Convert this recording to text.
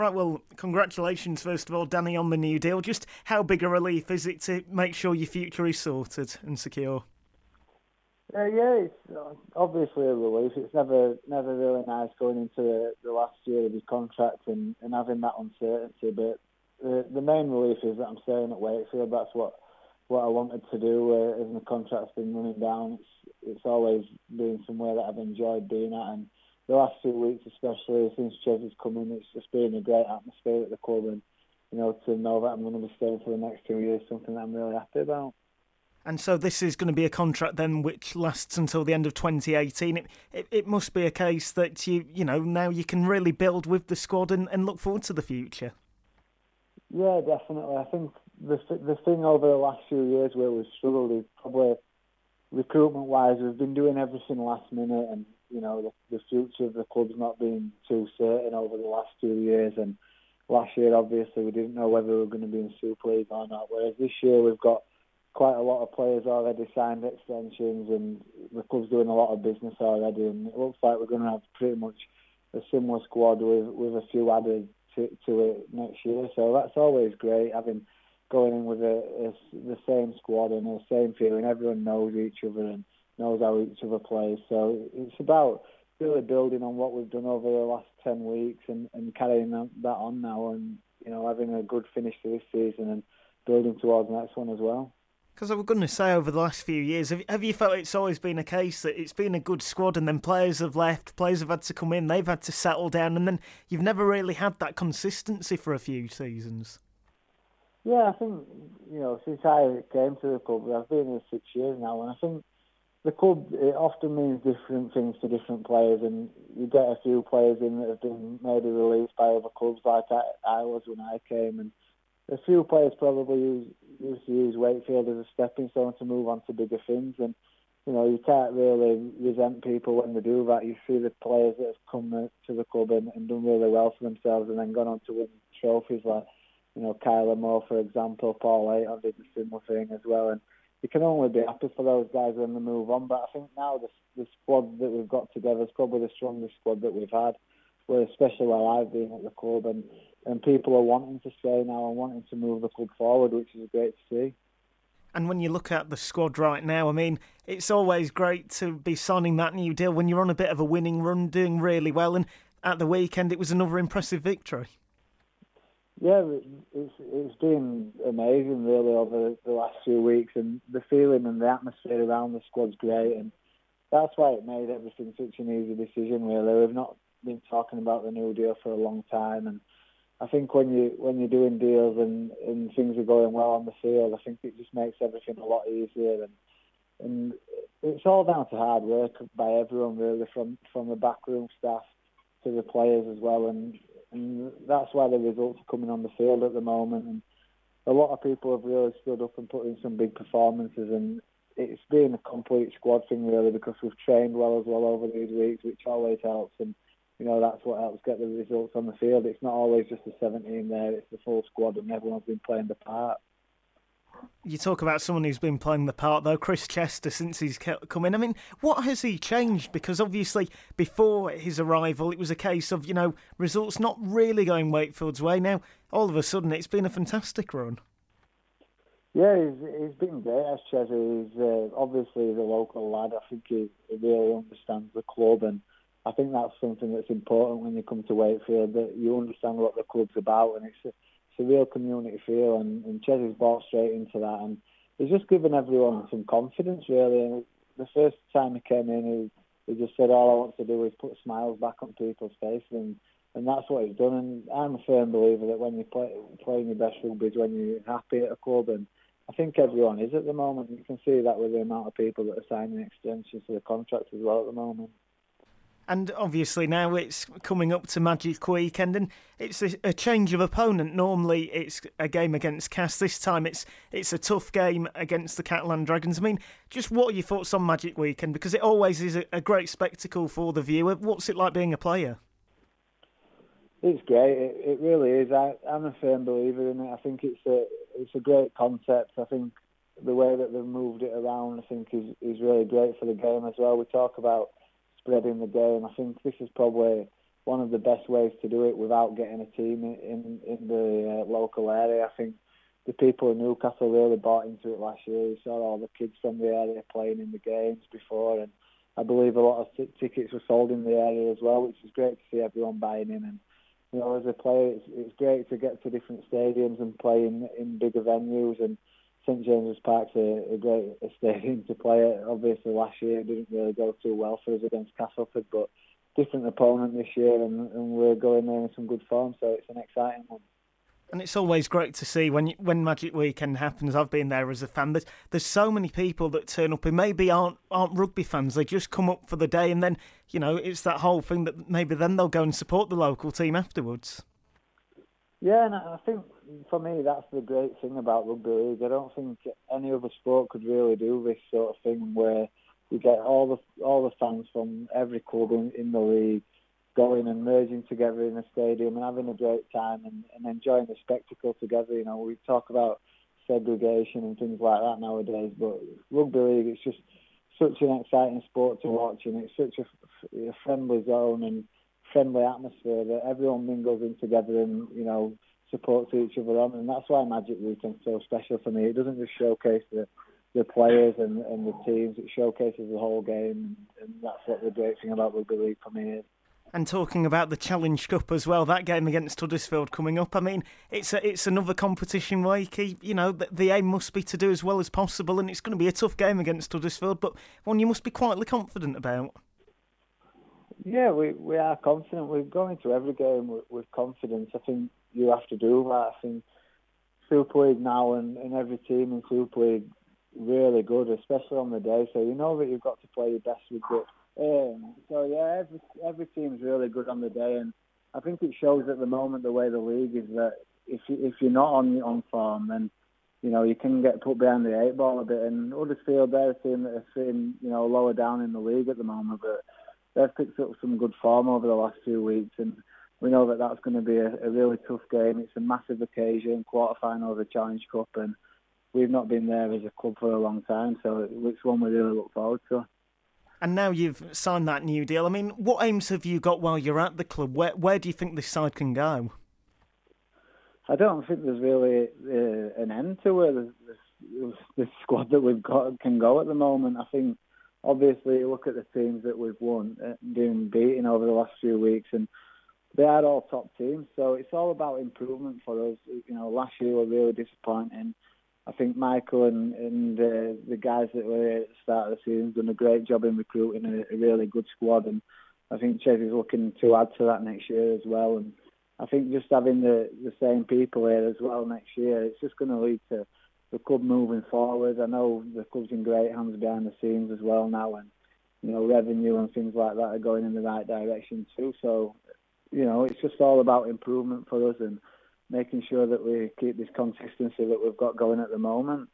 Right, well, congratulations, first of all, Danny, on the new deal. Just how big a relief is it to make sure your future is sorted and secure? Yeah, it's obviously a relief. It's never really nice going into the last year of your contract and having that uncertainty. But the main relief is that I'm staying at Wakefield. That's what I wanted to do. As my contract's been running down, it's always been somewhere that I've enjoyed being at. And the last 2 weeks, especially since Ches has come in, it's just been a great atmosphere at the club. And to know that I'm going to be staying for the next 2 years, something that I'm really happy about. And so this is going to be a contract then which lasts until the end of 2018. It must be a case that now you can really build with the squad and look forward to the future. Yeah, definitely. I think the thing over the last few years where we've struggled is probably recruitment-wise. We've been doing everything last minute, and the future of the club's not been too certain over the last 2 years. And last year, obviously, we didn't know whether we were going to be in Super League or not. Whereas this year, we've got quite a lot of players already signed extensions, and the club's doing a lot of business already. And it looks like we're going to have pretty much a similar squad with a few added to it next year. So that's always great, going in with the same squad and the same feeling. Everyone knows each other and knows how each other plays. So it's about really building on what we've done over the last 10 weeks and carrying that on now, and having a good finish to this season and building towards the next one as well. Because I was going to say, over the last few years, have you felt it's always been a case that it's been a good squad and then players have left, players have had to come in, they've had to settle down, and then you've never really had that consistency for a few seasons? Yeah, I think, since I came to the club, I've been here 6 years now, and I think the club, it often means different things to different players, and you get a few players in that have been maybe released by other clubs like I was when I came, and a few players probably used to use Wakefield as a stepping stone to move on to bigger things. And, you can't really resent people when they do that. You see the players that have come to the club and done really well for themselves and then gone on to win trophies like, Kyler Moore, for example. Paul Ayton did the similar thing as well. And you can only be happy for those guys when they move on. But I think now the squad that we've got together is probably the strongest squad that we've had, especially while I've been at the club. And people are wanting to stay now and wanting to move the club forward, which is great to see. And when you look at the squad right now, I mean, it's always great to be signing that new deal when you're on a bit of a winning run, doing really well. And at the weekend, it was another impressive victory. Yeah, it's been amazing, really, over the last few weeks. And the feeling and the atmosphere around the squad's great. And that's why it made everything such an easy decision, really. We've not been talking about the new deal for a long time. And I think when you're doing deals and things are going well on the field, I think it just makes everything a lot easier. And it's all down to hard work by everyone, really, from the backroom staff to the players as well. And that's why the results are coming on the field at the moment. And a lot of people have really stood up and put in some big performances. And it's been a complete squad thing, really, because we've trained well as well over these weeks, which always helps. And that's what helps get the results on the field. It's not always just the 17 there, it's the full squad and everyone's been playing the part. You talk about someone who's been playing the part, though, Chris Chester, since he's come in. I mean, what has he changed? Because obviously, before his arrival, it was a case of, results not really going Wakefield's way. Now, all of a sudden, it's been a fantastic run. Yeah, he's been great, as Chester. He's obviously the local lad. I think he really understands the club, and I think that's something that's important when you come to Wakefield, that you understand what the club's about, and it's a real community feel, and Ches's bought straight into that, and he's just given everyone some confidence, really. And the first time he came in, he just said, all I want to do is put smiles back on people's faces, and that's what he's done. And I'm a firm believer that when you playing your best rugby is when you're happy at a club, and I think everyone is at the moment. You can see that with the amount of people that are signing extensions to the contracts as well at the moment. And obviously now it's coming up to Magic Weekend, and it's a change of opponent. Normally it's a game against Cass. This time it's a tough game against the Catalan Dragons. I mean, just what are your thoughts on Magic Weekend? Because it always is a great spectacle for the viewer. What's it like being a player? It's great. It really is. I'm a firm believer in it. I think it's a great concept. I think the way that they've moved it around, I think, is really great for the game as well. We talk about spreading the game. I think this is probably one of the best ways to do it without getting a team in the local area. I think the people in Newcastle really bought into it last year. You saw all the kids from the area playing in the games before, and I believe a lot of tickets were sold in the area as well, which is great to see everyone buying in. And as a player, it's great to get to different stadiums and play in bigger venues. And St James's Park's a great stadium to play at. Obviously, last year it didn't really go too well for us against Castleford, but different opponent this year, and we're going there in some good form, so it's an exciting one. And it's always great to see when Magic Weekend happens. I've been there as a fan. There's so many people that turn up who maybe aren't rugby fans. They just come up for the day, and then it's that whole thing that maybe then they'll go and support the local team afterwards. Yeah, and I think for me that's the great thing about rugby league. I don't think any other sport could really do this sort of thing where you get all the fans from every club in the league going and merging together in a stadium and having a great time and enjoying the spectacle together. We talk about segregation and things like that nowadays, but rugby league, it's just such an exciting sport to watch, and it's such a friendly zone and friendly atmosphere that everyone mingles in together and supports each other on, and that's why Magic Weekend's so special for me. It doesn't just showcase the players and the teams, it showcases the whole game, and that's what the great thing about rugby league for me is. And talking about the Challenge Cup as well, that game against Huddersfield coming up, I mean, it's another competition where the aim must be to do as well as possible, and it's going to be a tough game against Huddersfield, but one you must be quietly confident about. Yeah, we are confident. We're going to every game with confidence. I think you have to do that. I think Super League now and every team in Super League really good, especially on the day, so you know that you've got to play your best with it. So yeah, every team's really good on the day, and I think it shows at the moment the way the league is that if you're not on form, then you can get put behind the eight ball a bit. And Huddersfield, they're a team that are sitting lower down in the league at the moment, but they've picked up some good form over the last 2 weeks, and we know that that's going to be a really tough game. It's a massive occasion, quarter-final of the Challenge Cup, and we've not been there as a club for a long time, so it's one we really look forward to. And now you've signed that new deal, I mean, what aims have you got while you're at the club? Where do you think this side can go? I don't think there's really an end to where this squad that we've got can go at the moment. I think, obviously, you look at the teams that we've won, been beaten over the last few weeks, and they are all top teams. So it's all about improvement for us. Last year were really disappointing. I think Michael and the guys that were at the start of the season done a great job in recruiting a really good squad, and I think Ches is looking to add to that next year as well. And I think just having the same people here as well next year, it's just going to lead to the club moving forward. I know the club's in great hands behind the scenes as well now, and revenue and things like that are going in the right direction too. So it's just all about improvement for us and making sure that we keep this consistency that we've got going at the moment.